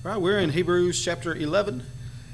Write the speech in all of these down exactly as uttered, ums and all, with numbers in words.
All right, we're in Hebrews chapter eleven,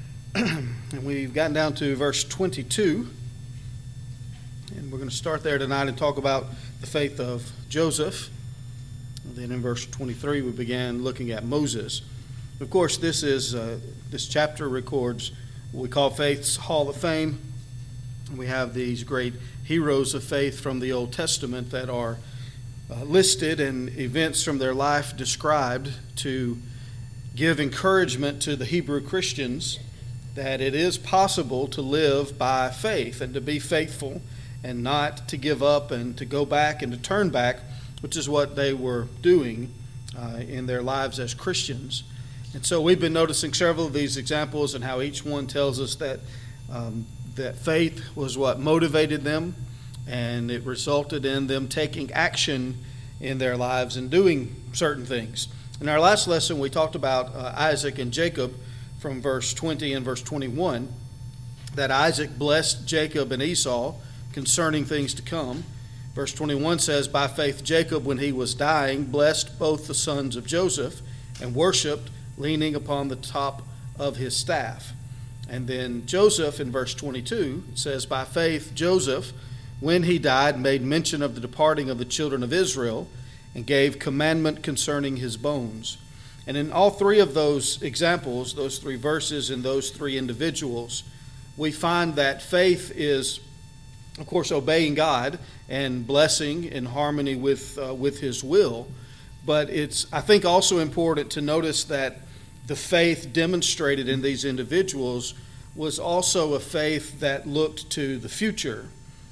and we've gotten down to verse twenty-two. And we're going to start there tonight and talk about the faith of Joseph. And then in verse twenty-three, we began looking at Moses. Of course, this is uh, this chapter records what we call Faith's Hall of Fame. We have these great heroes of faith from the Old Testament that are uh, listed and events from their life described to give encouragement to the Hebrew Christians that it is possible to live by faith and to be faithful and not to give up and to go back and to turn back, which is what they were doing uh, in their lives as Christians. And so we've been noticing several of these examples and how each one tells us that um, that faith was what motivated them, and it resulted in them taking action in their lives and doing certain things. In our last lesson, we talked about uh, Isaac and Jacob from verse twenty and verse twenty-one, that Isaac blessed Jacob and Esau concerning things to come. Verse twenty-one says, by faith Jacob, when he was dying, blessed both the sons of Joseph and worshipped, leaning upon the top of his staff. And then Joseph in verse twenty-two says, by faith Joseph, when he died, made mention of the departing of the children of Israel and gave commandment concerning his bones. And in all three of those examples, those three verses and those three individuals, we find that faith is, of course, obeying God and blessing in harmony with uh, with his will. But it's, I think, also important to notice that the faith demonstrated in these individuals was also a faith that looked to the future.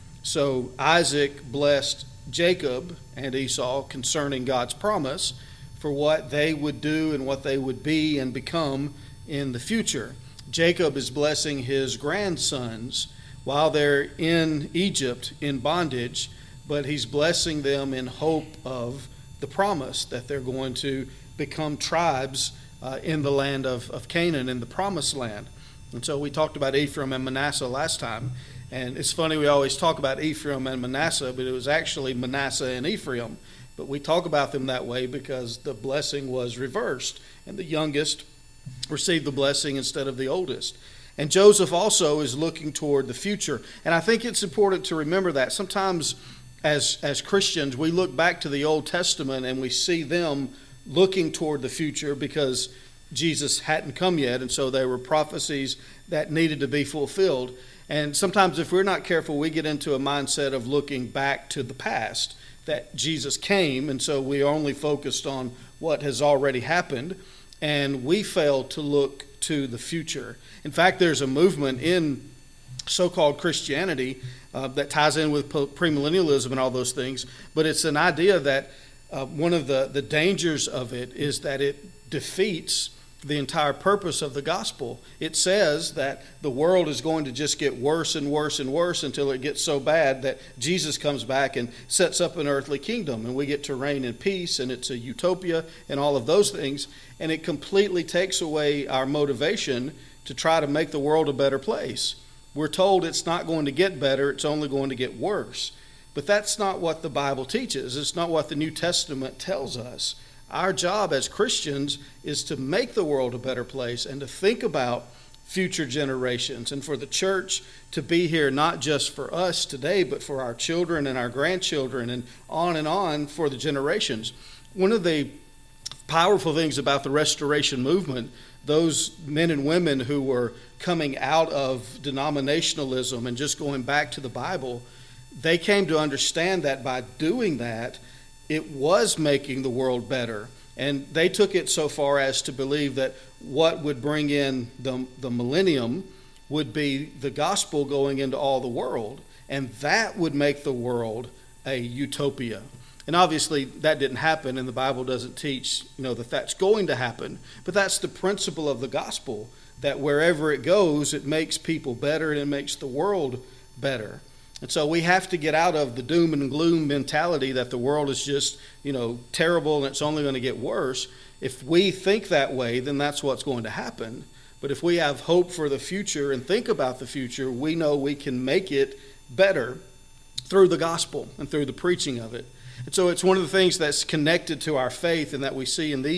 So Isaac blessed Jacob and Esau concerning God's promise for what they would do and what they would be and become in the future. Jacob is blessing his grandsons while they're in Egypt in bondage, but he's blessing them in hope of the promise that they're going to become tribes uh, in the land of, of Canaan, in the promised land. And so we talked about Ephraim and Manasseh last time. And it's funny, we always talk about Ephraim and Manasseh, but it was actually Manasseh and Ephraim. But we talk about them that way because the blessing was reversed, and the youngest received the blessing instead of the oldest. And Joseph also is looking toward the future. And I think it's important to remember that. Sometimes as, as Christians, we look back to the Old Testament and we see them looking toward the future because Jesus hadn't come yet, and so there were prophecies that needed to be fulfilled. And sometimes if we're not careful, we get into a mindset of looking back to the past, that Jesus came, and so we are only focused on what has already happened, and we fail to look to the future. In fact, there's a movement in so-called Christianity uh, that ties in with premillennialism and all those things, but it's an idea that uh, one of the, the dangers of it is that it defeats the entire purpose of the gospel. It says that the world is going to just get worse and worse and worse until it gets so bad that Jesus comes back and sets up an earthly kingdom, and we get to reign in peace, and it's a utopia and all of those things. And it completely takes away our motivation to try to make the world a better place. We're told it's not going to get better, it's only going to get worse. But that's not what the Bible teaches. It's not what the New Testament tells us. Our job as Christians is to make the world a better place and to think about future generations, and for the church to be here not just for us today, but for our children and our grandchildren and on and on for the generations. One of the powerful things about the Restoration movement, those men and women who were coming out of denominationalism and just going back to the Bible, they came to understand that by doing that, it was making the world better. And they took it so far as to believe that what would bring in the, the millennium would be the gospel going into all the world. And that would make the world a utopia. And obviously that didn't happen, and the Bible doesn't teach, you know, that that's going to happen. But that's the principle of the gospel, that wherever it goes, it makes people better and it makes the world better. And so we have to get out of the doom and gloom mentality that the world is just, you know, terrible and it's only going to get worse. If we think that way, then that's what's going to happen. But if we have hope for the future and think about the future, we know we can make it better through the gospel and through the preaching of it. And so it's one of the things that's connected to our faith and that we see in these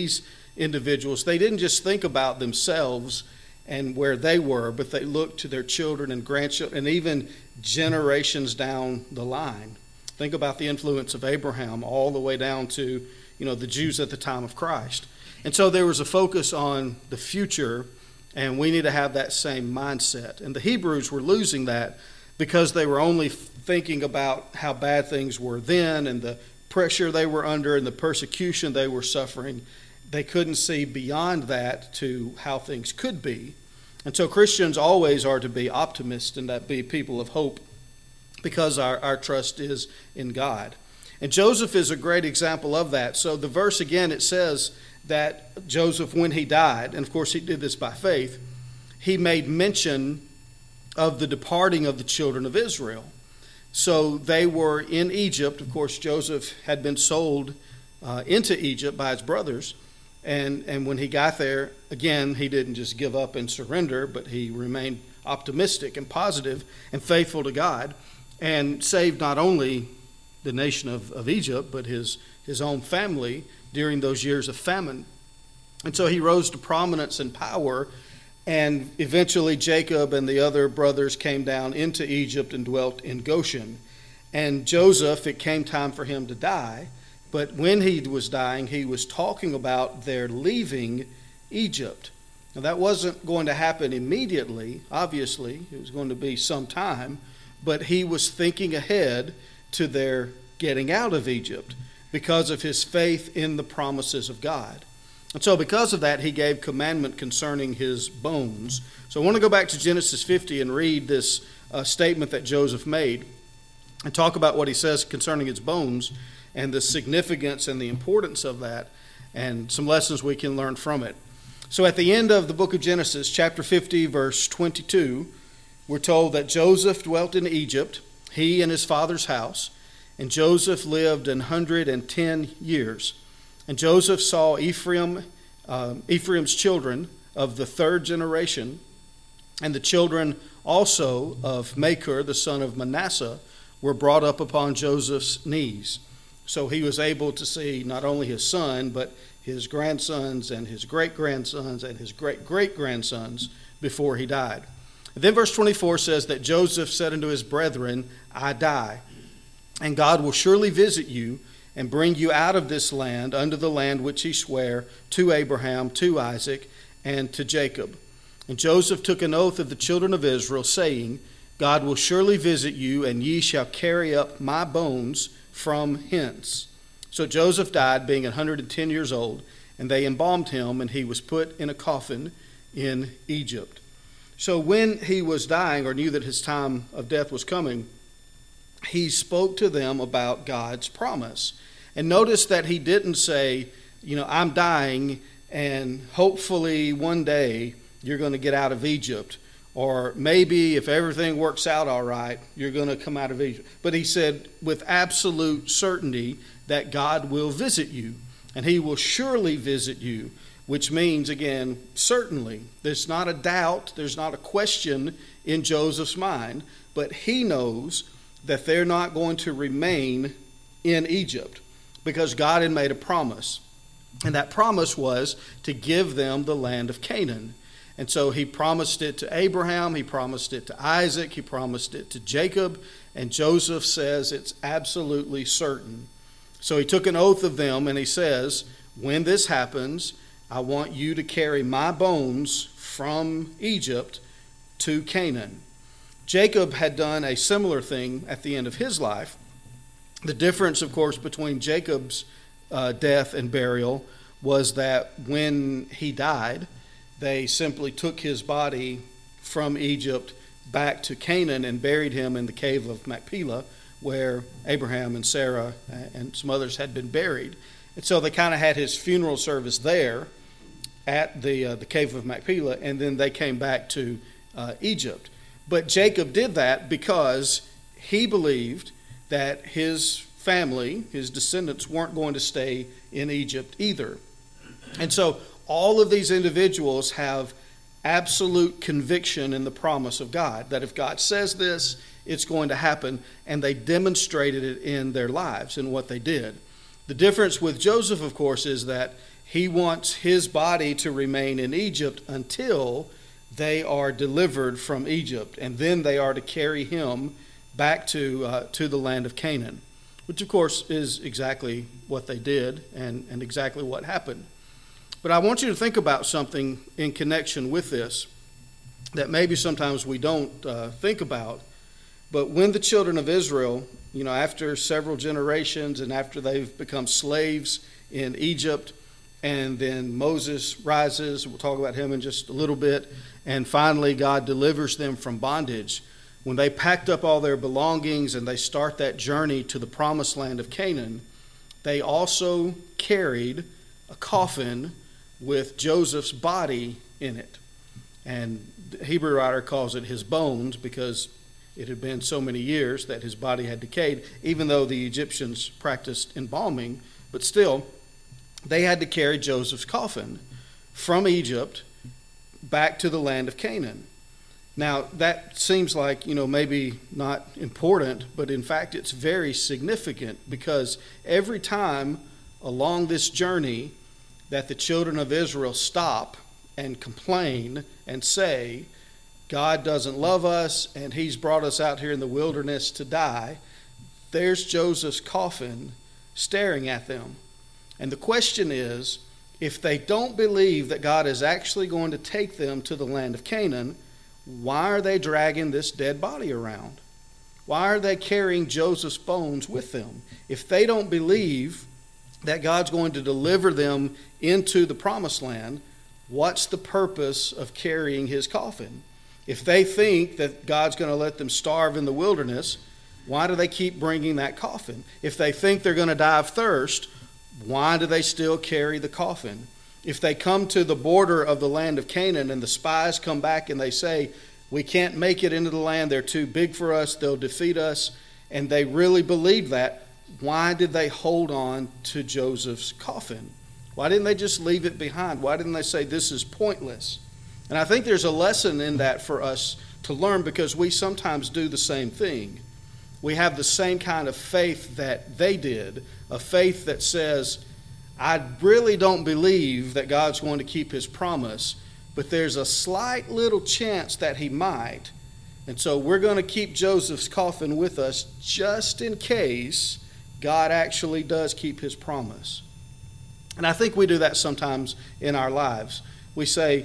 individuals, they didn't just think about themselves and where they were, but they looked to their children and grandchildren and even generations down the line. Think about the influence of Abraham all the way down to, you know, the Jews at the time of Christ. And so there was a focus on the future, and we need to have that same mindset. And the Hebrews were losing that because they were only thinking about how bad things were then and the pressure they were under and the persecution they were suffering. They couldn't see beyond that to how things could be. And so Christians always are to be optimists and that be people of hope because our, our trust is in God. And Joseph is a great example of that. So the verse again, it says that Joseph, when he died, and of course he did this by faith, he made mention of the departing of the children of Israel. So they were in Egypt. Of course, Joseph had been sold uh, into Egypt by his brothers. And, and when he got there, again, he didn't just give up and surrender, but he remained optimistic and positive and faithful to God and saved not only the nation of, of Egypt, but his, his own family during those years of famine. And so he rose to prominence and power, and eventually Jacob and the other brothers came down into Egypt and dwelt in Goshen. And Joseph, it came time for him to die, but when he was dying, he was talking about their leaving Egypt. Now that wasn't going to happen immediately, obviously, it was going to be some time, but he was thinking ahead to their getting out of Egypt because of his faith in the promises of God. And so because of that, he gave commandment concerning his bones. So I want to go back to Genesis fifty and read this uh, statement that Joseph made and talk about what he says concerning his bones and the significance and the importance of that and some lessons we can learn from it. So at the end of the book of Genesis, chapter fifty, verse twenty-two, we're told that Joseph dwelt in Egypt, he and his father's house, and Joseph lived an hundred and ten years. And Joseph saw Ephraim, uh, Ephraim's children of the third generation, and the children also of Machir, the son of Manasseh, were brought up upon Joseph's knees. So he was able to see not only his son, but his grandsons and his great-grandsons and his great-great-grandsons before he died. And then verse twenty-four says that Joseph said unto his brethren, I die, and God will surely visit you and bring you out of this land unto the land which he sware to Abraham, to Isaac, and to Jacob. And Joseph took an oath of the children of Israel, saying, God will surely visit you, and ye shall carry up my bones from hence. So Joseph died, being one hundred and ten years old, and they embalmed him, and he was put in a coffin in Egypt. So when he was dying, or knew that his time of death was coming, he spoke to them about God's promise. And notice that he didn't say, you know, I'm dying, and hopefully one day you're going to get out of Egypt. Or maybe if everything works out all right, you're going to come out of Egypt. But he said with absolute certainty that God will visit you, and he will surely visit you, which means, again, certainly. There's not a doubt, there's not a question in Joseph's mind, but he knows that they're not going to remain in Egypt because God had made a promise. And that promise was to give them the land of Canaan. And so he promised it to Abraham, he promised it to Isaac, he promised it to Jacob, and Joseph says it's absolutely certain. So he took an oath of them, and he says, when this happens, I want you to carry my bones from Egypt to Canaan. Jacob had done a similar thing at the end of his life. The difference, of course, between Jacob's uh, death and burial was that when he died, they simply took his body from Egypt back to Canaan and buried him in the cave of Machpelah, where Abraham and Sarah and some others had been buried. And so they kind of had his funeral service there at the uh, the cave of Machpelah, and then they came back to uh, Egypt. But Jacob did that because he believed that his family, his descendants, weren't going to stay in Egypt either. And so all of these individuals have absolute conviction in the promise of God, that if God says this, it's going to happen, and they demonstrated it in their lives and what they did. The difference with Joseph, of course, is that He wants his body to remain in Egypt until they are delivered from Egypt, and then they are to carry him back to uh, to the land of Canaan, which of course is exactly what they did and, and exactly what happened. But I want you to think about something in connection with this that maybe sometimes we don't uh, think about. But when the children of Israel, you know, after several generations and after they've become slaves in Egypt, and then Moses rises, we'll talk about him in just a little bit, and finally God delivers them from bondage. When they packed up all their belongings and they start that journey to the promised land of Canaan, they also carried a coffin with Joseph's body in it. And the Hebrew writer calls it his bones because it had been so many years that his body had decayed, even though the Egyptians practiced embalming. But still, they had to carry Joseph's coffin from Egypt back to the land of Canaan. Now, that seems like, you know, maybe not important, but in fact, it's very significant because every time along this journey that the children of Israel stop and complain and say, God doesn't love us and he's brought us out here in the wilderness to die, there's Joseph's coffin staring at them. And the question is, if they don't believe that God is actually going to take them to the land of Canaan, why are they dragging this dead body around? Why are they carrying Joseph's bones with them? If they don't believe that God's going to deliver them into the promised land, what's the purpose of carrying his coffin? If they think that God's going to let them starve in the wilderness, why do they keep bringing that coffin? If they think they're going to die of thirst, why do they still carry the coffin? If they come to the border of the land of Canaan and the spies come back and they say, we can't make it into the land, they're too big for us, they'll defeat us, and they really believe that, why did they hold on to Joseph's coffin? Why didn't they just leave it behind? Why didn't they say this is pointless? And I think there's a lesson in that for us to learn because we sometimes do the same thing. We have the same kind of faith that they did, a faith that says, I really don't believe that God's going to keep his promise, but there's a slight little chance that he might. And so we're going to keep Joseph's coffin with us just in case God actually does keep his promise. And I think we do that sometimes in our lives. We say,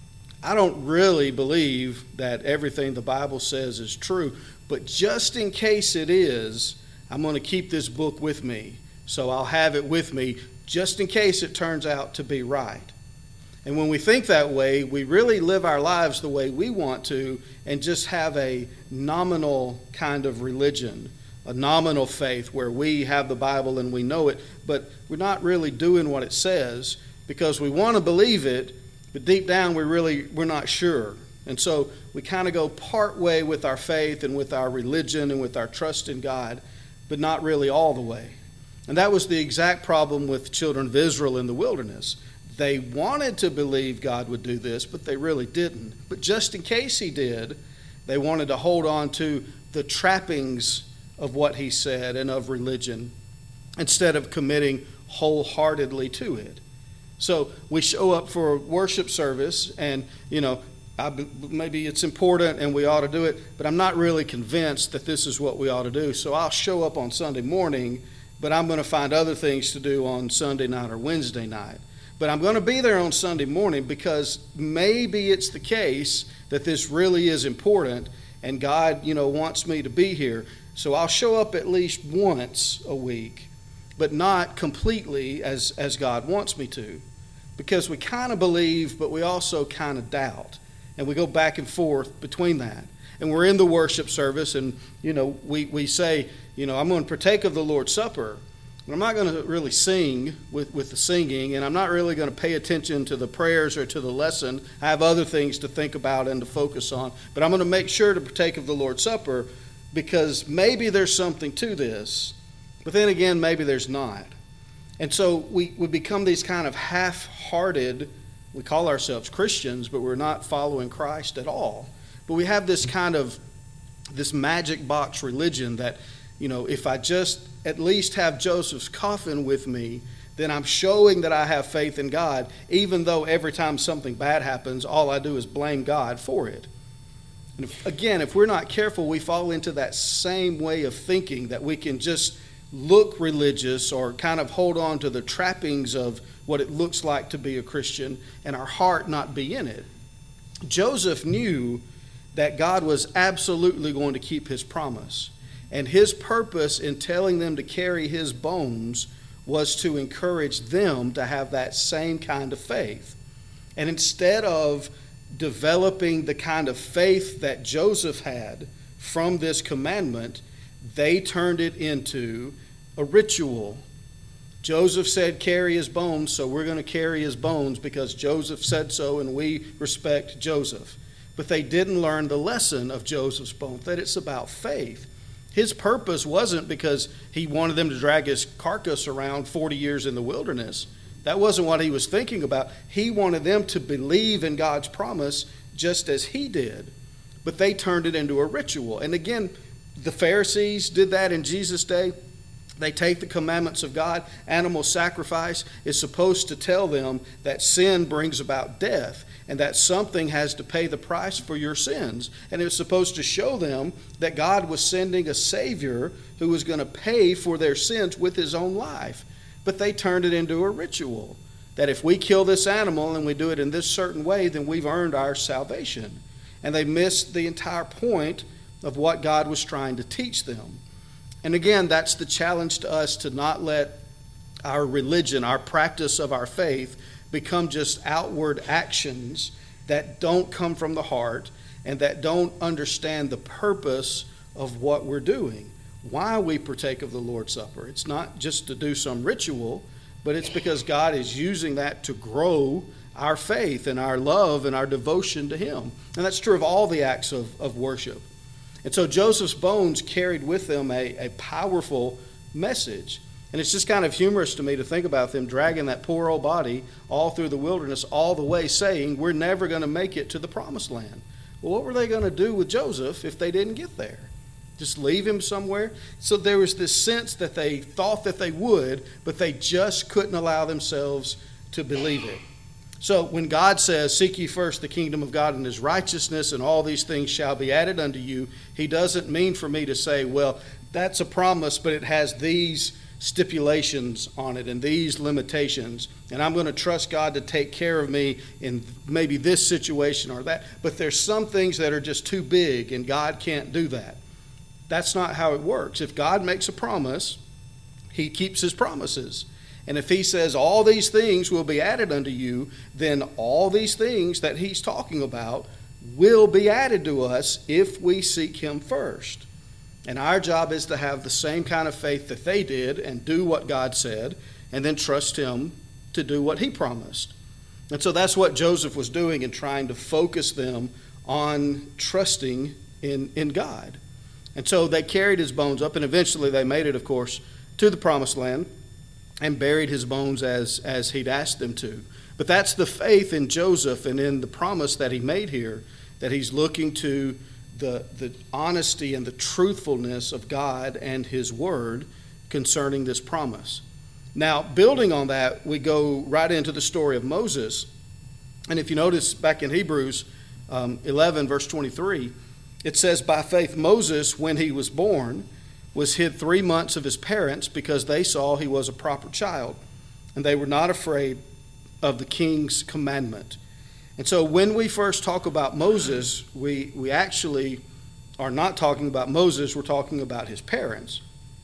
I don't really believe that everything the Bible says is true, but just in case it is, I'm going to keep this book with me. So I'll have it with me just in case it turns out to be right. And when we think that way, we really live our lives the way we want to and just have a nominal kind of religion, a nominal faith where we have the Bible and we know it, but we're not really doing what it says because we want to believe it, but deep down we really, we're not sure. And so we kind of go part way with our faith and with our religion and with our trust in God, but not really all the way. And that was the exact problem with the children of Israel in the wilderness. They wanted to believe God would do this, but they really didn't. But just in case he did, they wanted to hold on to the trappings of what he said and of religion instead of committing wholeheartedly to it. So we show up for a worship service and, you know, I, maybe it's important and we ought to do it, but I'm not really convinced that this is what we ought to do. So I'll show up on Sunday morning, but I'm going to find other things to do on Sunday night or Wednesday night. But I'm going to be there on Sunday morning because maybe it's the case that this really is important and God, you know, wants me to be here. So I'll show up at least once a week, but not completely as, as God wants me to. Because we kind of believe, but we also kind of doubt. And we go back and forth between that. And we're in the worship service and, you know, we, we say, you know, I'm going to partake of the Lord's Supper. But I'm not going to really sing with, with the singing, and I'm not really going to pay attention to the prayers or to the lesson. I have other things to think about and to focus on. But I'm going to make sure to partake of the Lord's Supper because maybe there's something to this. But then again, maybe there's not. And so we, we become these kind of half-hearted, we call ourselves Christians, but we're not following Christ at all. But we have this kind of, this magic box religion that, you know, if I just at least have Joseph's coffin with me, then I'm showing that I have faith in God, even though every time something bad happens, all I do is blame God for it. And if, again, if we're not careful, we fall into that same way of thinking, that we can just look religious or kind of hold on to the trappings of what it looks like to be a Christian and our heart not be in it. Joseph knew that God was absolutely going to keep his promise. And his purpose in telling them to carry his bones was to encourage them to have that same kind of faith. And instead of developing the kind of faith that Joseph had from this commandment, they turned it into a ritual. Joseph said, carry his bones, so we're going to carry his bones because Joseph said so and we respect Joseph. But they didn't learn the lesson of Joseph's bones, that it's about faith. His purpose wasn't because he wanted them to drag his carcass around forty years in the wilderness. That wasn't what he was thinking about. He wanted them to believe in God's promise just as he did. But they turned it into a ritual. And again, the Pharisees did that in Jesus' day. They take the commandments of God. Animal sacrifice is supposed to tell them that sin brings about death and that something has to pay the price for your sins. And it was supposed to show them that God was sending a Savior who was going to pay for their sins with his own life. But they turned it into a ritual, that if we kill this animal and we do it in this certain way, then we've earned our salvation. And they missed the entire point of what God was trying to teach them. And again, that's the challenge to us, to not let our religion, our practice of our faith, become just outward actions that don't come from the heart and that don't understand the purpose of what we're doing. Why we partake of the Lord's Supper. It's not just to do some ritual, but it's because God is using that to grow our faith and our love and our devotion to him. And that's true of all the acts of, of worship. And so Joseph's bones carried with them a, a powerful message. And it's just kind of humorous to me to think about them dragging that poor old body all through the wilderness, all the way saying, we're never going to make it to the promised land. Well, what were they going to do with Joseph if they didn't get there? Just leave him somewhere? So there was this sense that they thought that they would, but they just couldn't allow themselves to believe it. So when God says, seek ye first the kingdom of God and his righteousness, and all these things shall be added unto you, he doesn't mean for me to say, well, that's a promise, but it has these stipulations on it and these limitations, and I'm going to trust God to take care of me in maybe this situation or that. But there's some things that are just too big, and God can't do that. That's not how it works. If God makes a promise, he keeps his promises. And if he says all these things will be added unto you, then all these things that he's talking about will be added to us if we seek him first. And our job is to have the same kind of faith that they did and do what God said, and then trust him to do what he promised. And so that's what Joseph was doing in trying to focus them on trusting in, in God. And so they carried his bones up, and eventually they made it, of course, to the promised land and buried his bones as, as he'd asked them to. But that's the faith in Joseph and in the promise that he made here, that he's looking to the, the honesty and the truthfulness of God and his word concerning this promise. Now, building on that, we go right into the story of Moses. And if you notice back in Hebrews um, eleven, verse twenty-three, it says, by faith Moses, when he was born, was hid three months of his parents because they saw he was a proper child, and they were not afraid of the king's commandment. And so when we first talk about Moses, we, we actually are not talking about Moses, we're talking about his parents.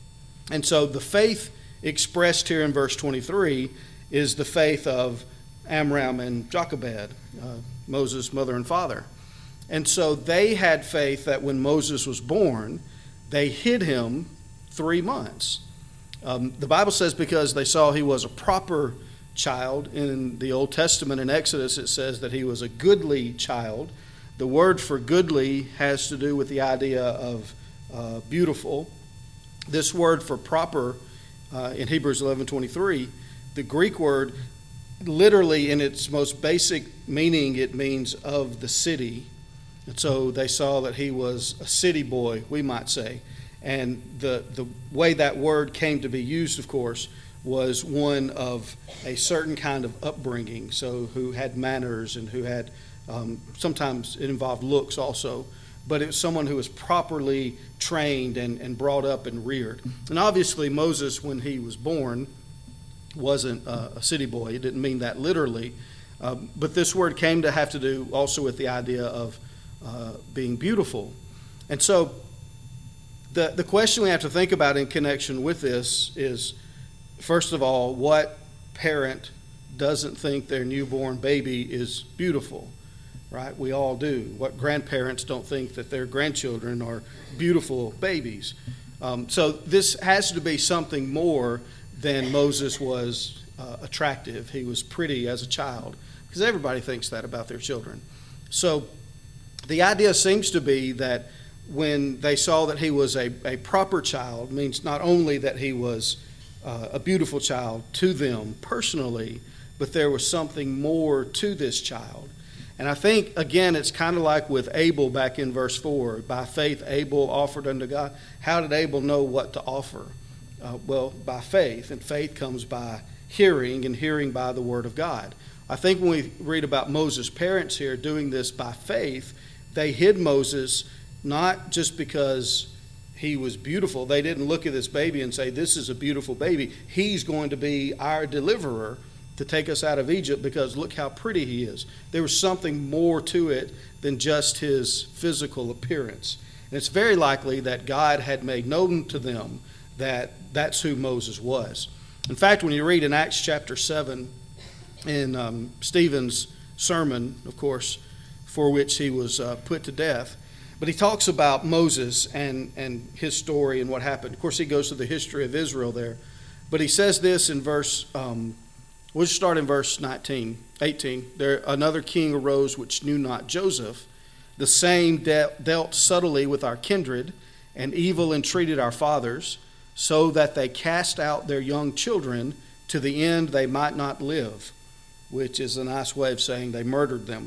And so the faith expressed here in verse twenty-three is the faith of Amram and Jochebed, uh, Moses' mother and father. And so they had faith that when Moses was born, they hid him three months. Um, the Bible says because they saw he was a proper child. In the Old Testament, in Exodus, it says that he was a goodly child. The word for goodly has to do with the idea of uh, beautiful. This word for proper uh, in Hebrews eleven twenty-three, the Greek word, literally in its most basic meaning, it means of the city. And so they saw that he was a city boy, we might say. And the, the way that word came to be used, of course, was one of a certain kind of upbringing, so who had manners and who had, um, sometimes it involved looks also, but it was someone who was properly trained and, and brought up and reared. And obviously Moses, when he was born, wasn't uh, a city boy. It didn't mean that literally. Uh, but this word came to have to do also with the idea of uh, being beautiful. And so the, the question we have to think about in connection with this is, first of all, what parent doesn't think their newborn baby is beautiful? Right? We all do. What grandparents don't think that their grandchildren are beautiful babies? Um, so this has to be something more than Moses was uh, attractive. He was pretty as a child, because everybody thinks that about their children. So the idea seems to be that when they saw that he was a, a proper child, means not only that he was uh, a beautiful child to them personally, but there was something more to this child. And I think, again, it's kind of like with Abel back in verse four. By faith, Abel offered unto God. How did Abel know what to offer? Uh, well, by faith. And faith comes by hearing, and hearing by the word of God. I think when we read about Moses' parents here doing this by faith, they hid Moses not just because he was beautiful. They didn't look at this baby and say, this is a beautiful baby. He's going to be our deliverer to take us out of Egypt, because look how pretty he is. There was something more to it than just his physical appearance. And it's very likely that God had made known to them that that's who Moses was. In fact, when you read in Acts chapter seven, in um, Stephen's sermon, of course, for which he was uh, put to death, but he talks about Moses and, and his story and what happened. Of course, he goes to the history of Israel there. But he says this in verse... Um, We'll just start in verse nineteen, eighteen. There another king arose which knew not Joseph. The same de- dealt subtly with our kindred, and evil entreated our fathers, so that they cast out their young children to the end they might not live, which is a nice way of saying they murdered them.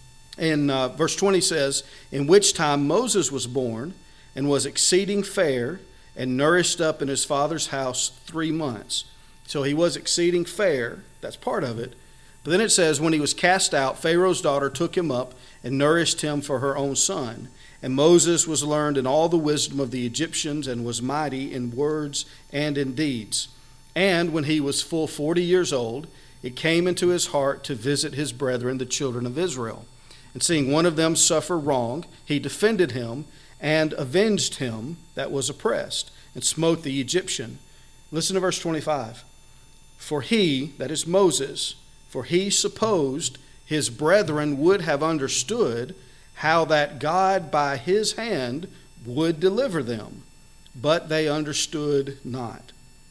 And uh, verse twenty says, in which time Moses was born, and was exceeding fair, and nourished up in his father's house three months. So he was exceeding fair. That's part of it. But then it says, when he was cast out, Pharaoh's daughter took him up and nourished him for her own son. And Moses was learned in all the wisdom of the Egyptians, and was mighty in words and in deeds. And when he was full forty years old, it came into his heart to visit his brethren, the children of Israel. And seeing one of them suffer wrong, he defended him and avenged him that was oppressed, and smote the Egyptian. Listen to verse twenty-five. For he, that is Moses, for he supposed his brethren would have understood how that God by his hand would deliver them, but they understood not.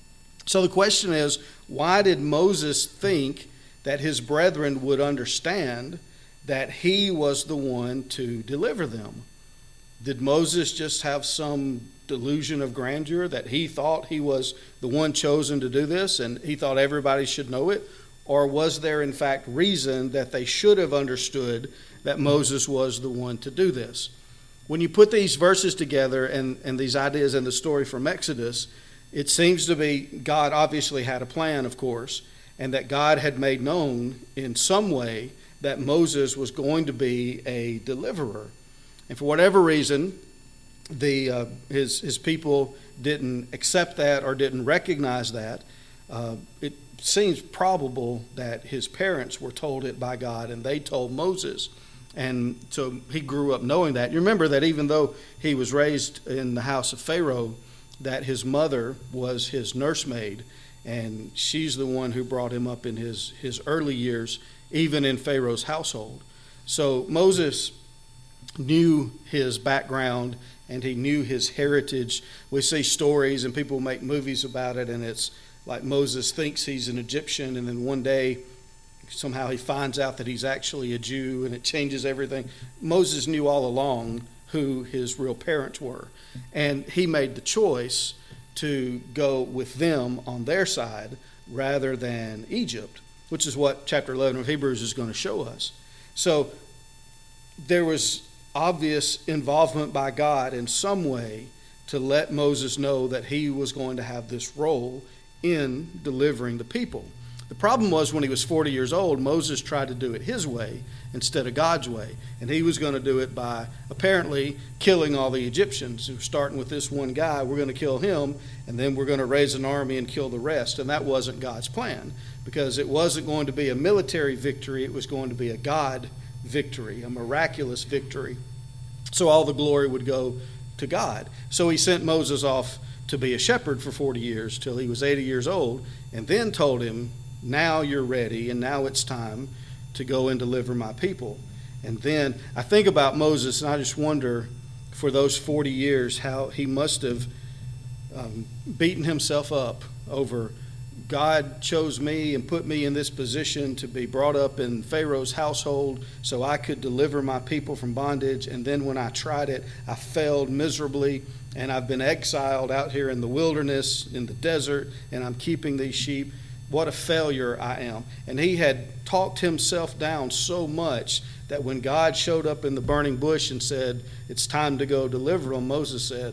So the question is, why did Moses think that his brethren would understand that he was the one to deliver them? Did Moses just have some delusion of grandeur that he thought he was the one chosen to do this and he thought everybody should know it? Or was there in fact reason that they should have understood that Moses was the one to do this? When you put these verses together and, and these ideas in the story from Exodus, it seems to be God obviously had a plan, of course, and that God had made known in some way that Moses was going to be a deliverer. And for whatever reason, the uh, his his people didn't accept that or didn't recognize that. Uh, it seems probable that his parents were told it by God, and they told Moses. And so he grew up knowing that. You remember that even though he was raised in the house of Pharaoh, that his mother was his nursemaid, and she's the one who brought him up in his, his early years, even in Pharaoh's household. So Moses knew his background and he knew his heritage. We see stories and people make movies about it, and it's like Moses thinks he's an Egyptian, and then one day somehow he finds out that he's actually a Jew, and it changes everything. Moses knew all along who his real parents were, and he made the choice to go with them on their side rather than Egypt, which is what chapter eleven of Hebrews is going to show us. So there was obvious involvement by God in some way to let Moses know that he was going to have this role in delivering the people. The problem was when he was forty years old, Moses tried to do it his way instead of God's way. And he was going to do it by apparently killing all the Egyptians. Starting with this one guy, we're going to kill him, and then we're going to raise an army and kill the rest. And that wasn't God's plan, because it wasn't going to be a military victory. It was going to be a God victory, a miraculous victory. So all the glory would go to God. So he sent Moses off to be a shepherd for forty years till he was eighty years old, and then told him, now you're ready, and now it's time to go and deliver my people. And then I think about Moses, and I just wonder, for those forty years, how he must have um, beaten himself up over, God chose me and put me in this position to be brought up in Pharaoh's household so I could deliver my people from bondage. And then when I tried it, I failed miserably, and I've been exiled out here in the wilderness, in the desert, and I'm keeping these sheep. What a failure I am. And he had talked himself down so much that when God showed up in the burning bush and said, it's time to go deliver them, Moses said,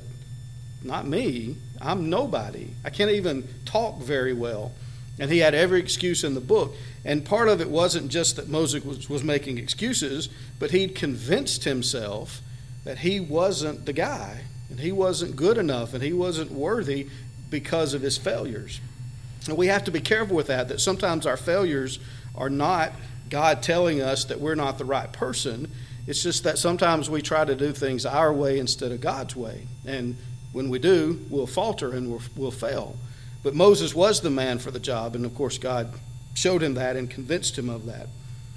not me. I'm nobody. I can't even talk very well. And he had every excuse in the book. And part of it wasn't just that Moses was, was making excuses, but he'd convinced himself that he wasn't the guy, and he wasn't good enough, and he wasn't worthy because of his failures. And we have to be careful with that, that sometimes our failures are not God telling us that we're not the right person. It's just that sometimes we try to do things our way instead of God's way. And when we do, we'll falter and we'll, we'll fail. But Moses was the man for the job, and of course God showed him that and convinced him of that.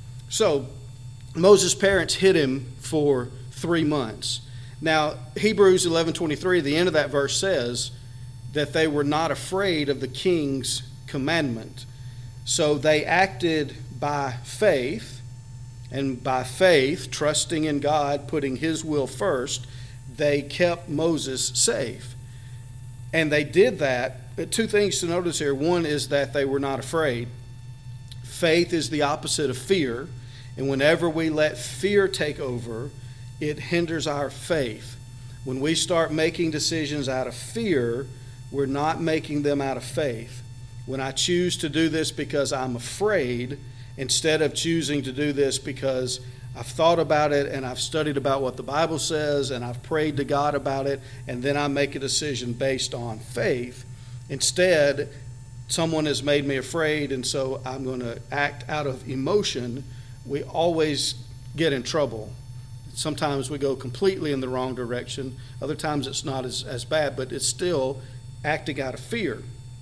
So Moses' parents hid him for three months. Now, Hebrews eleven twenty-three, the end of that verse says that they were not afraid of the king's commandment. So they acted by faith, and by faith, trusting in God, putting his will first, they kept Moses safe. And they did that. Two things to notice here. One is that they were not afraid. Faith is the opposite of fear. And whenever we let fear take over, it hinders our faith. When we start making decisions out of fear, we're not making them out of faith. When I choose to do this because I'm afraid, instead of choosing to do this because I've thought about it and I've studied about what the Bible says and I've prayed to God about it, and then I make a decision based on faith, instead, someone has made me afraid, and so I'm going to act out of emotion, we always get in trouble. Sometimes we go completely in the wrong direction. Other times it's not as, as bad, but it's still acting out of fear.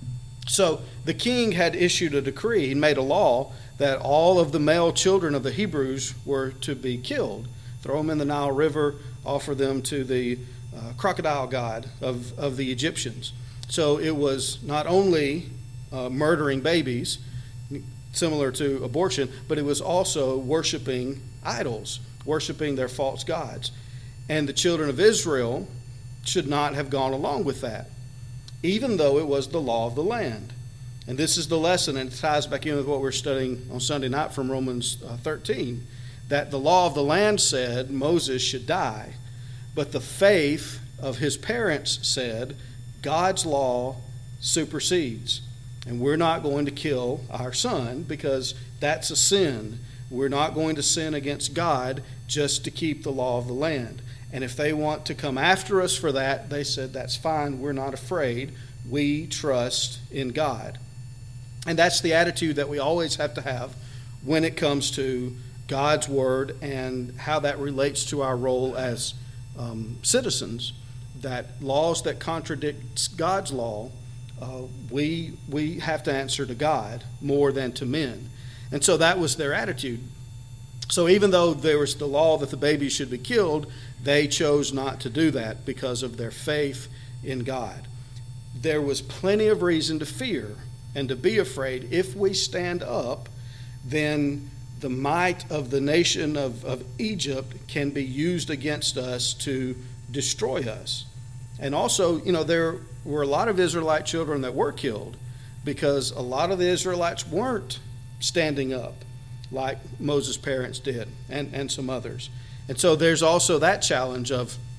So the king had issued a decree. He made a law that all of the male children of the Hebrews were to be killed. Throw them in the Nile River, offer them to the uh, crocodile god of, of the Egyptians. So it was not only uh, murdering babies, similar to abortion, but it was also worshiping idols, worshiping their false gods. And the children of Israel should not have gone along with that, even though it was the law of the land. And this is the lesson, and it ties back in with what we're studying on Sunday night from Romans thirteen, that the law of the land said Moses should die, but the faith of his parents said God's law supersedes, and we're not going to kill our son because that's a sin. We're not going to sin against God just to keep the law of the land. And if they want to come after us for that, they said, that's fine. We're not afraid. We trust in God. And that's the attitude that we always have to have when it comes to God's word and how that relates to our role as um, citizens, that laws that contradict God's law, uh, we, we have to answer to God more than to men. And so that was their attitude. So even though there was the law that the baby should be killed, they chose not to do that because of their faith in God. There was plenty of reason to fear and to be afraid. If we stand up, then the might of the nation of, of Egypt can be used against us to destroy us. And also, you know, there were a lot of Israelite children that were killed because a lot of the Israelites weren't standing up like Moses' parents did, and, and some others. And so there's also that challenge of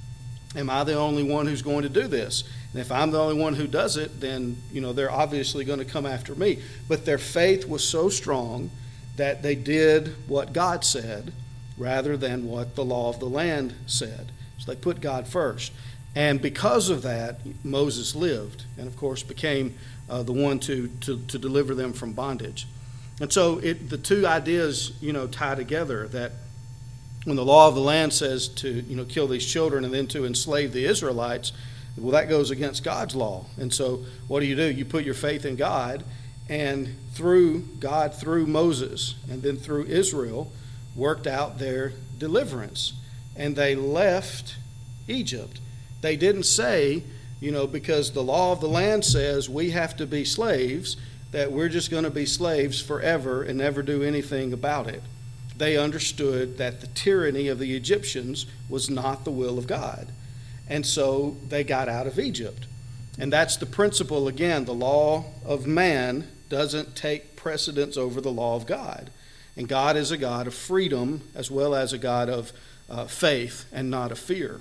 Am I the only one who's going to do this? And if I'm the only one who does it, then, you know, they're obviously going to come after me. But their faith was so strong that they did what God said rather than what the law of the land said. So they put God first. And because of that, Moses lived and, of course, became uh, the one to, to, to deliver them from bondage. And so it, the two ideas, you know, tie together, that when the law of the land says to, you know, kill these children and then to enslave the Israelites, well, that goes against God's law. And so what do you do? You put your faith in God, and through God, through Moses, and then through Israel, worked out their deliverance. And they left Egypt. They didn't say, you know, because the law of the land says we have to be slaves, that we're just going to be slaves forever and never do anything about it. They understood that the tyranny of the Egyptians was not the will of God. And so they got out of Egypt. And that's the principle, again, the law of man doesn't take precedence over the law of God. And God is a God of freedom as well as a God of uh, faith and not of fear.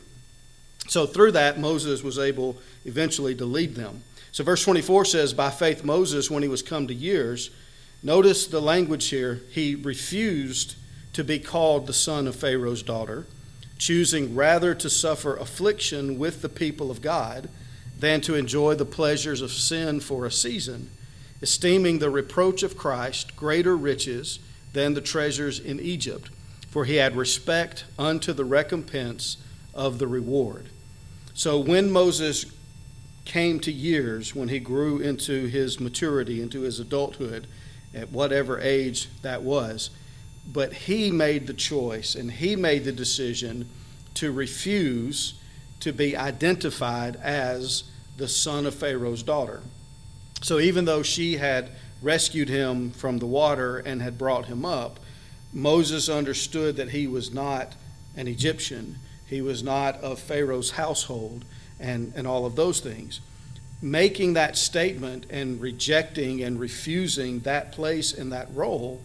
So through that, Moses was able eventually to lead them. So verse twenty-four says, by faith Moses, when he was come to years, notice the language here, he refused to be called the son of Pharaoh's daughter, choosing rather to suffer affliction with the people of God than to enjoy the pleasures of sin for a season, esteeming the reproach of Christ greater riches than the treasures in Egypt, for he had respect unto the recompense of the reward. So when Moses came to years, when he grew into his maturity, into his adulthood, at whatever age that was, but he made the choice and he made the decision to refuse to be identified as the son of Pharaoh's daughter. So even though she had rescued him from the water and had brought him up, Moses understood that he was not an Egyptian. He was not of Pharaoh's household and, and all of those things. Making that statement and rejecting and refusing that place and that role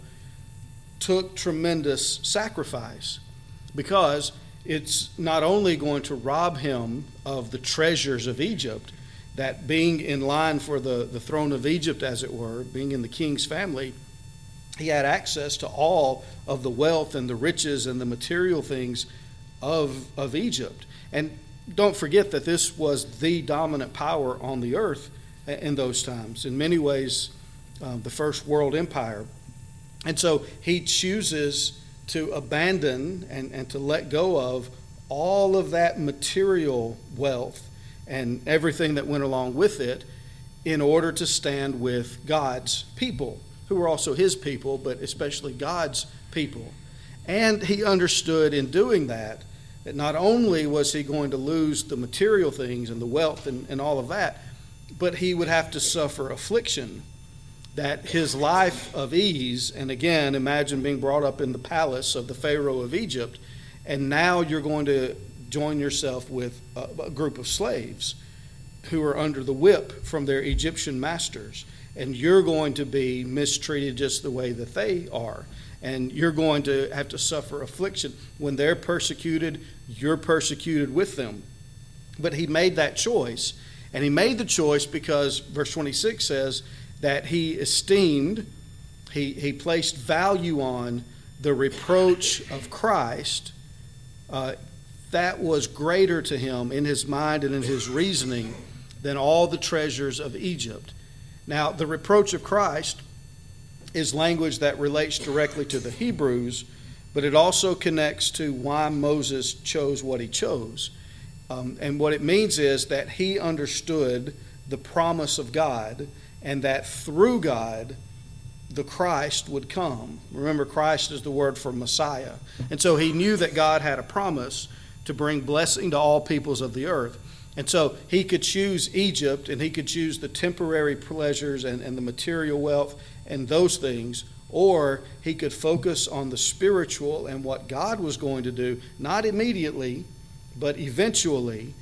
took tremendous sacrifice, because it's not only going to rob him of the treasures of Egypt, that being in line for the, the throne of Egypt, as it were, being in the king's family, he had access to all of the wealth and the riches and the material things of, of Egypt. And don't forget that this was the dominant power on the earth in those times. In many ways, um, the first world empire. And so he chooses to abandon and, and to let go of all of that material wealth and everything that went along with it in order to stand with God's people, who were also his people, but especially God's people. And he understood in doing that, that not only was he going to lose the material things and the wealth and, and all of that, but he would have to suffer affliction. That his life of ease, and again, imagine being brought up in the palace of the Pharaoh of Egypt, and now you're going to join yourself with a, a group of slaves who are under the whip from their Egyptian masters, and you're going to be mistreated just the way that they are, and you're going to have to suffer affliction. When they're persecuted, you're persecuted with them. But he made that choice, and he made the choice because verse twenty-six says that he esteemed, he, he placed value on the reproach of Christ. Uh, that was greater to him in his mind and in his reasoning than all the treasures of Egypt. Now, the reproach of Christ is language that relates directly to the Hebrews, but it also connects to why Moses chose what he chose. Um, and what it means is that he understood the promise of God, and that through God, the Christ would come. Remember, Christ is the word for Messiah. And so he knew that God had a promise to bring blessing to all peoples of the earth. And so he could choose Egypt, and he could choose the temporary pleasures and, and the material wealth and those things, or he could focus on the spiritual and what God was going to do, not immediately, but eventually.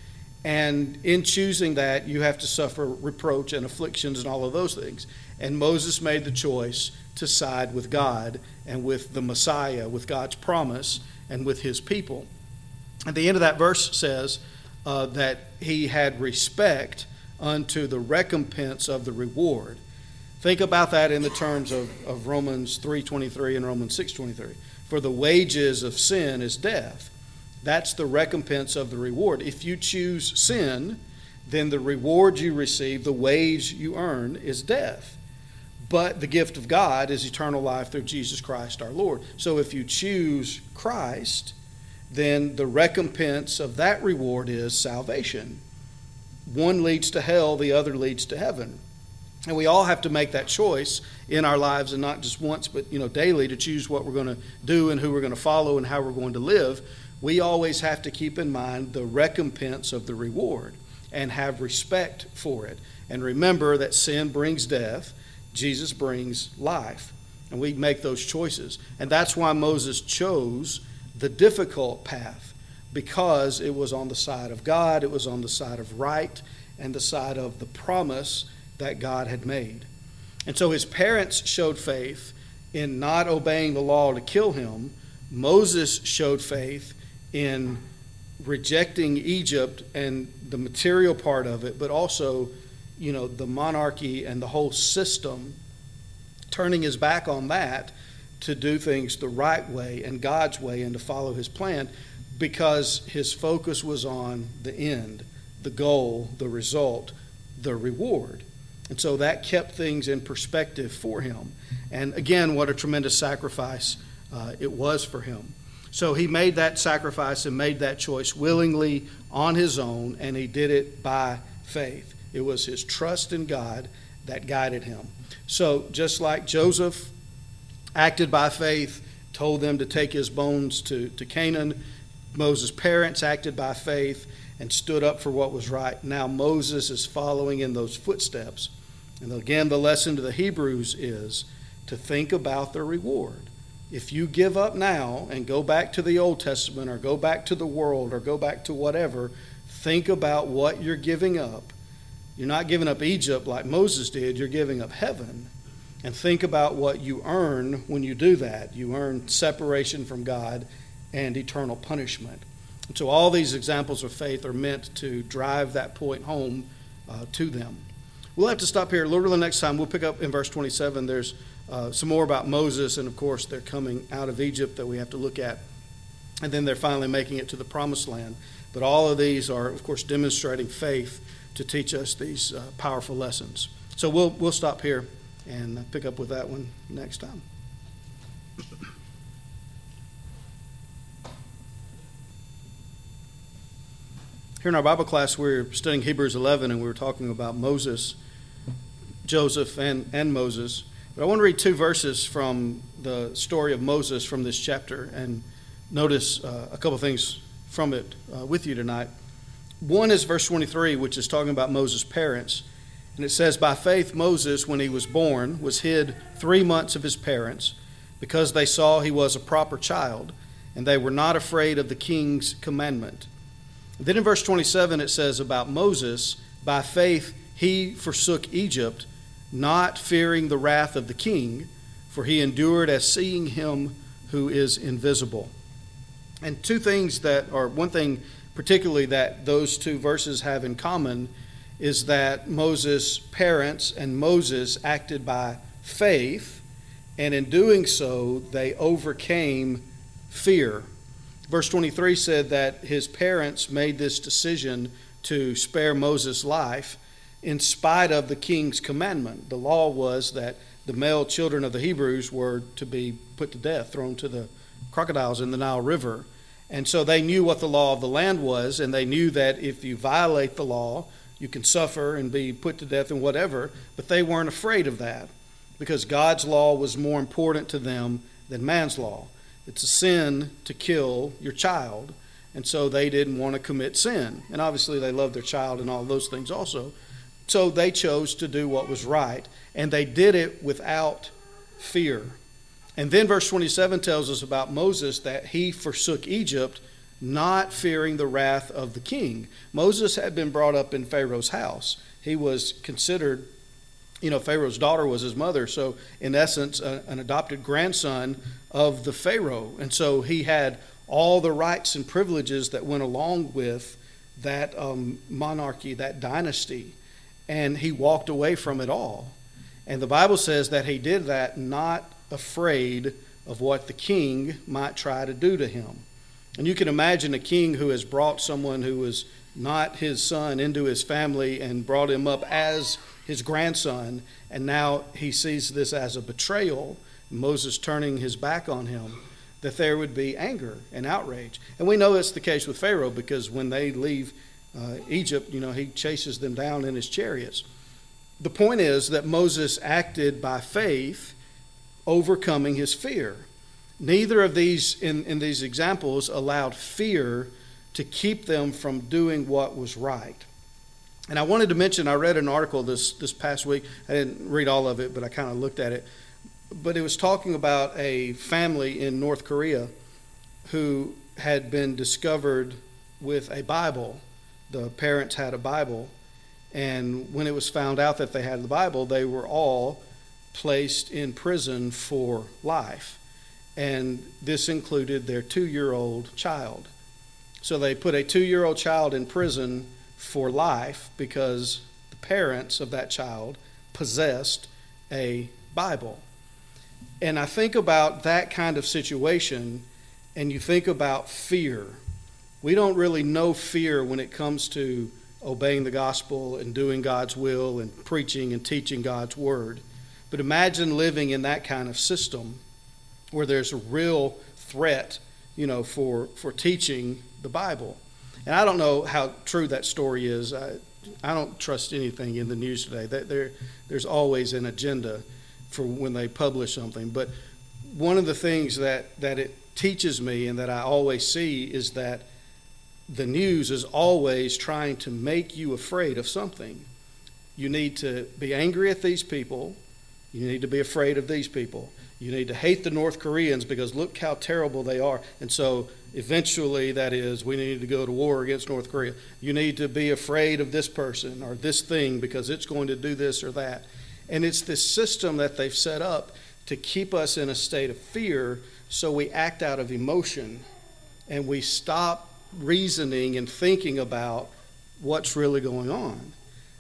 And in choosing that, you have to suffer reproach and afflictions and all of those things. And Moses made the choice to side with God and with the Messiah, with God's promise, and with his people. At the end of that verse says, uh, that he had respect unto the recompense of the reward. Think about that in the terms of, of Romans three twenty-three and Romans six twenty-three. For the wages of sin is death. That's the recompense of the reward. If you choose sin, then the reward you receive, the wage you earn, is death. But the gift of God is eternal life through Jesus Christ our Lord. So if you choose Christ, then the recompense of that reward is salvation. One leads to hell, the other leads to heaven. And we all have to make that choice in our lives, and not just once, but you know, daily, to choose what we're going to do and who we're going to follow and how we're going to live. We always have to keep in mind the recompense of the reward and have respect for it. And remember that sin brings death, Jesus brings life. And we make those choices. And that's why Moses chose the difficult path, because it was on the side of God, it was on the side of right, and the side of the promise that God had made. And so his parents showed faith in not obeying the law to kill him. Moses showed faith in rejecting Egypt and the material part of it, but also, you know, the monarchy and the whole system, turning his back on that to do things the right way and God's way and to follow his plan, because his focus was on the end, the goal, the result, the reward. And so that kept things in perspective for him. And again, what a tremendous sacrifice uh, it was for him. So he made that sacrifice and made that choice willingly on his own, and he did it by faith. It was his trust in God that guided him. So just like Joseph acted by faith, told them to take his bones to, to Canaan, Moses' parents acted by faith and stood up for what was right. Now Moses is following in those footsteps. And again, the lesson to the Hebrews is to think about the reward. If you give up now and go back to the Old Testament or go back to the world or go back to whatever, think about what you're giving up. You're not giving up Egypt like Moses did. You're giving up heaven. And think about what you earn when you do that. You earn separation from God and eternal punishment. And so all these examples of faith are meant to drive that point home uh, to them. We'll have to stop here. Lord willing, next time we'll pick up in verse twenty-seven. There's uh, some more about Moses, and of course they're coming out of Egypt that we have to look at. And then they're finally making it to the promised land. But all of these are, of course, demonstrating faith to teach us these uh, powerful lessons. So we'll we'll stop here and pick up with that one next time. Here in our Bible class, we're studying Hebrews eleven, and we were talking about Moses, Joseph, and, and Moses. But I want to read two verses from the story of Moses from this chapter and notice uh, a couple things from it uh, with you tonight. One is verse twenty-three, which is talking about Moses' parents. And it says, by faith Moses, when he was born, was hid three months of his parents, because they saw he was a proper child, and they were not afraid of the king's commandment. And then in verse twenty-seven it says about Moses, by faith he forsook Egypt, not fearing the wrath of the king, for he endured as seeing him who is invisible. And two things that, or one thing particularly that those two verses have in common, is that Moses' parents and Moses acted by faith, and in doing so, they overcame fear. Verse twenty-three said that his parents made this decision to spare Moses' life in spite of the king's commandment. The law was that the male children of the Hebrews were to be put to death, thrown to the crocodiles in the Nile River. And so they knew what the law of the land was, and they knew that if you violate the law, you can suffer and be put to death and whatever, but they weren't afraid of that because God's law was more important to them than man's law. It's a sin to kill your child, and so they didn't want to commit sin. And obviously they loved their child and all those things also. So they chose to do what was right, and they did it without fear. And then verse twenty-seven tells us about Moses that he forsook Egypt, not fearing the wrath of the king. Moses had been brought up in Pharaoh's house. He was considered, you know, Pharaoh's daughter was his mother, so in essence, a, an adopted grandson of the Pharaoh. And so he had all the rights and privileges that went along with that um, monarchy, that dynasty, and he walked away from it all. And the Bible says that he did that not afraid of what the king might try to do to him. And you can imagine a king who has brought someone who was not his son into his family and brought him up as his grandson, and now he sees this as a betrayal, Moses turning his back on him, that there would be anger and outrage. And we know it's the case with Pharaoh, because when they leave uh, Egypt, you know, he chases them down in his chariots. The point is that Moses acted by faith, overcoming his fear. Neither of these, in, in these examples, allowed fear to keep them from doing what was right. And I wanted to mention, I read an article this, this past week. I didn't read all of it, but I kind of looked at it. But it was talking about a family in North Korea who had been discovered with a Bible. The parents had a Bible. And when it was found out that they had the Bible, they were all placed in prison for life. And this included their two-year-old child. So they put a two-year-old child in prison for life because the parents of that child possessed a Bible. And I think about that kind of situation, and you think about fear. We don't really know fear when it comes to obeying the gospel and doing God's will and preaching and teaching God's word. But imagine living in that kind of system where there's a real threat, you know, for, for teaching the Bible. And I don't know how true that story is. I, I don't trust anything in the news today. There, there's always an agenda for when they publish something. But one of the things that, that it teaches me and that I always see is that the news is always trying to make you afraid of something. You need to be angry at these people. You need to be afraid of these people. You need to hate the North Koreans because look how terrible they are. And so eventually, that is, we need to go to war against North Korea. You need to be afraid of this person or this thing because it's going to do this or that. And it's this system that they've set up to keep us in a state of fear, so we act out of emotion and we stop reasoning and thinking about what's really going on.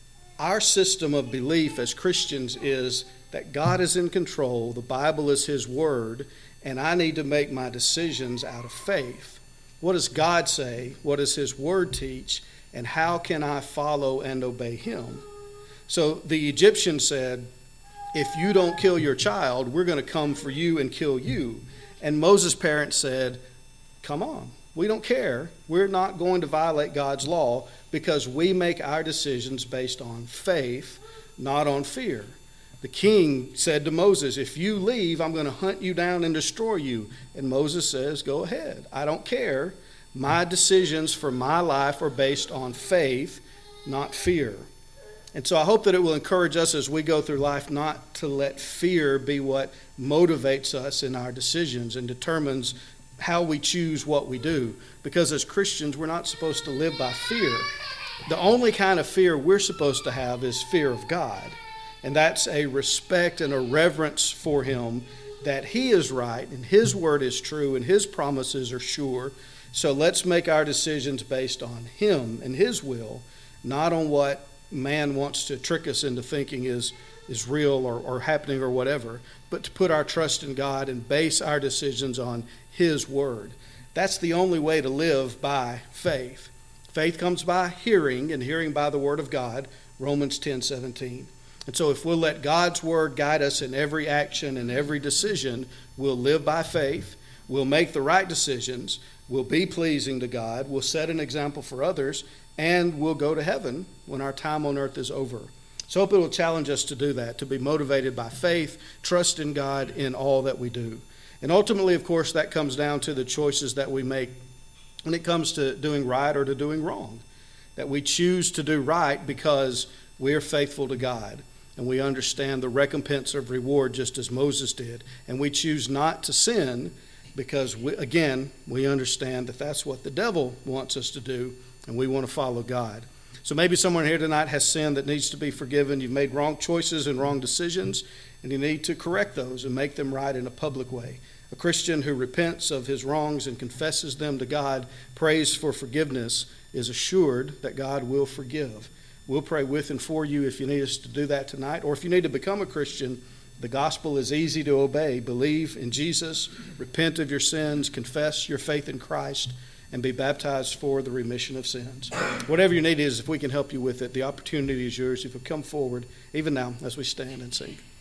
Our system of belief as Christians is that God is in control, the Bible is His Word, and I need to make my decisions out of faith. What does God say? What does His Word teach? And how can I follow and obey Him? So the Egyptian said, if you don't kill your child, we're going to come for you and kill you. And Moses' parents said, come on. We don't care. We're not going to violate God's law because we make our decisions based on faith, not on fear. The king said to Moses, if you leave, I'm going to hunt you down and destroy you. And Moses says, go ahead. I don't care. My decisions for my life are based on faith, not fear. And so I hope that it will encourage us as we go through life not to let fear be what motivates us in our decisions and determines how we choose what we do. Because as Christians, we're not supposed to live by fear. The only kind of fear we're supposed to have is fear of God. And that's a respect and a reverence for Him, that He is right and His word is true and His promises are sure. So let's make our decisions based on Him and His will, not on what man wants to trick us into thinking is, is real or, or happening or whatever, but to put our trust in God and base our decisions on His word. That's the only way to live by faith. Faith comes by hearing, and hearing by the word of God, Romans ten seventeen. And so if we'll let God's word guide us in every action and every decision, we'll live by faith, we'll make the right decisions, we'll be pleasing to God, we'll set an example for others, and we'll go to heaven when our time on earth is over. So I hope it will challenge us to do that, to be motivated by faith, trust in God in all that we do. And ultimately, of course, that comes down to the choices that we make when it comes to doing right or to doing wrong. That we choose to do right because we are faithful to God and we understand the recompense of reward just as Moses did. And we choose not to sin because, we, again, we understand that that's what the devil wants us to do and we want to follow God. So maybe someone here tonight has sin that needs to be forgiven. You've made wrong choices and wrong decisions, and you need to correct those and make them right in a public way. A Christian who repents of his wrongs and confesses them to God, prays for forgiveness, is assured that God will forgive. We'll pray with and for you if you need us to do that tonight, or if you need to become a Christian. The gospel is easy to obey. Believe in Jesus, repent of your sins, confess your faith in Christ, and be baptized for the remission of sins. Whatever your need is, if we can help you with it, the opportunity is yours if you come forward, even now, as we stand and sing.